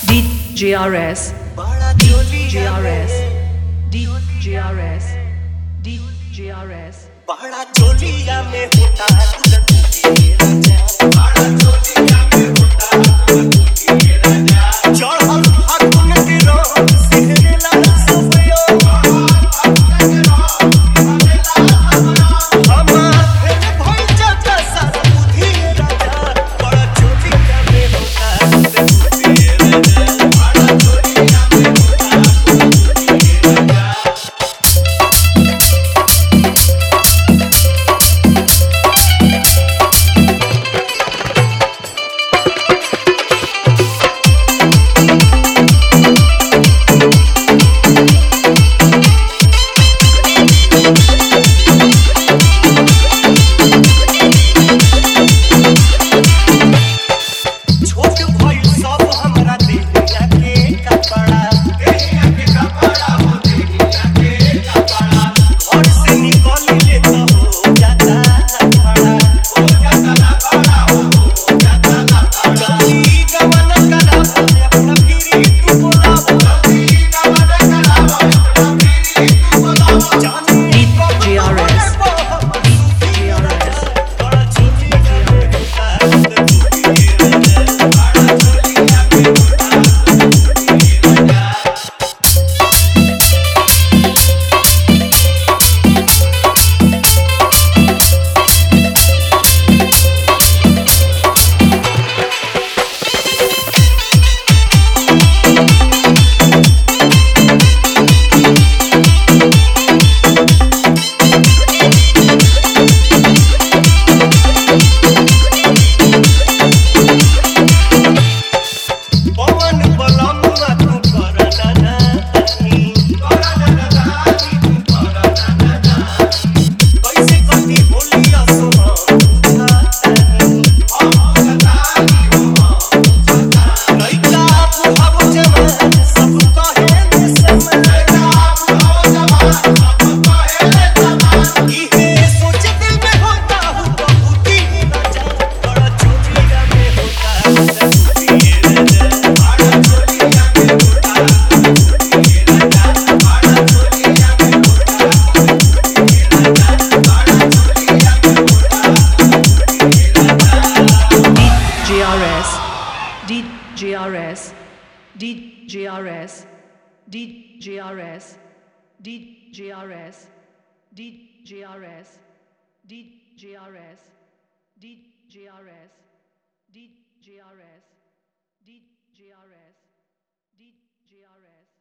DJRS, DJRS, DJRS, DJRS. बड़ा चोलिया में होता तुझे बड़ा चोलिया में होता तुझे राजा चढ़ल फागुन के रंग सिहरेला सबयो हमार फेर भइल जाता सारा बुद्धि राजा बड़ा चोलिया में होता तुझे राजा बड़ा चोलिया में होता तुझे राजा DJRS, DJRS, DJRS, DJRS, DJRS, DJRS, DJRS, DJRS, DJRS, DJRS.